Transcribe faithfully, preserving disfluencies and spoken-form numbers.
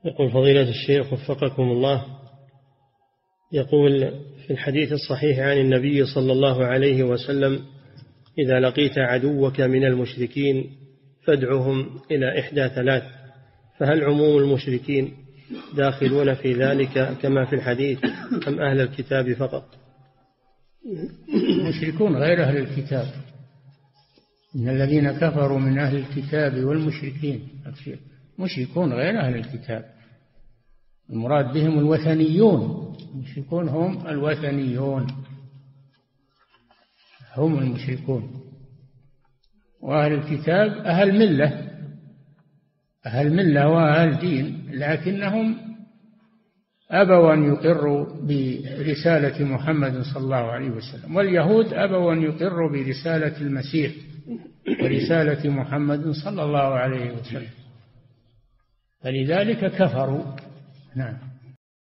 يقول فضيلة الشيخ وفقكم الله، يقول في الحديث الصحيح عن النبي صلى الله عليه وسلم: إذا لقيت عدوك من المشركين فادعهم إلى إحدى ثلاث، فهل عموم المشركين داخلون في ذلك كما في الحديث أم أهل الكتاب فقط؟ المشركون غير أهل الكتاب، إن الذين كفروا من أهل الكتاب والمشركين، مشركون غير أهل الكتاب، المراد بهم الوثنيون، المشركون هم الوثنيون، هم المشركون. وأهل الكتاب أهل ملة، أهل ملة وأهل دين، لكنهم أبوا أن يقروا برسالة محمد صلى الله عليه وسلم، واليهود أبوا أن يقروا برسالة المسيح ورسالة محمد صلى الله عليه وسلم، فلذلك كفروا. نعم.